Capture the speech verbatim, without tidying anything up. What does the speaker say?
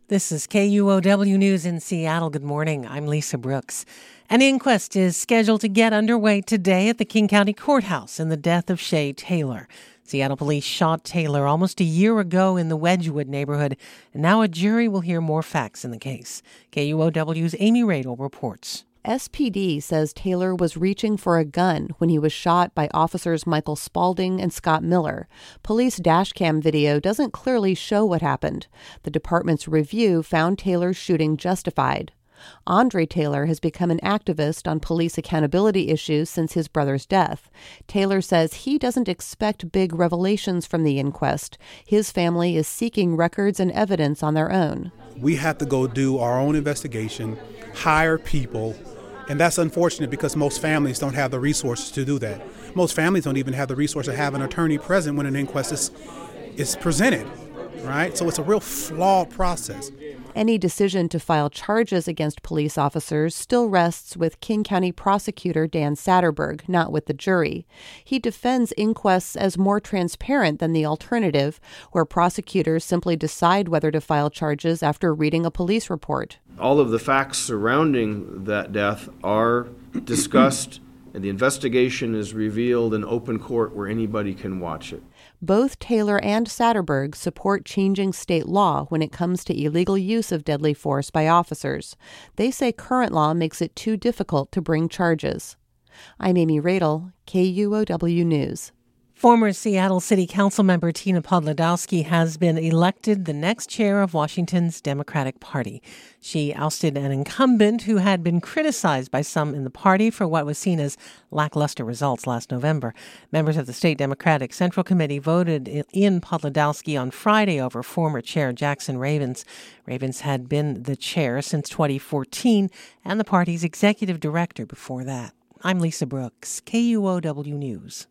This is K U O W News in Seattle. Good morning. I'm Lisa Brooks. An inquest is scheduled to get underway today at the King County Courthouse in the death of Shay Taylor. Seattle police shot Taylor almost a year ago in the Wedgwood neighborhood, and now a jury will hear more facts in the case. K U O W's Amy Radel reports. S P D says Taylor was reaching for a gun when he was shot by officers Michael Spalding and Scott Miller. Police dashcam video doesn't clearly show what happened. The department's review found Taylor's shooting justified. Andre Taylor has become an activist on police accountability issues since his brother's death. Taylor says he doesn't expect big revelations from the inquest. His family is seeking records and evidence on their own. We have to go do our own investigation, hire people, and that's unfortunate because most families don't have the resources to do that. Most families don't even have the resource to have an attorney present when an inquest is, is presented, right? So it's a real flawed process. Any decision to file charges against police officers still rests with King County prosecutor Dan Satterberg, not with the jury. He defends inquests as more transparent than the alternative, where prosecutors simply decide whether to file charges after reading a police report. All of the facts surrounding that death are discussed, and the investigation is revealed in open court where anybody can watch it. Both Taylor and Satterberg support changing state law when it comes to illegal use of deadly force by officers. They say current law makes it too difficult to bring charges. I'm Amy Radel, K U O W News. Former Seattle City Council member Tina Podlodowski has been elected the next chair of Washington's Democratic Party. She ousted an incumbent who had been criticized by some in the party for what was seen as lackluster results last November. Members of the State Democratic Central Committee voted in Podlodowski on Friday over former chair Jackson Ravens. Ravens had been the chair since twenty fourteen and the party's executive director before that. I'm Lisa Brooks, K U O W News.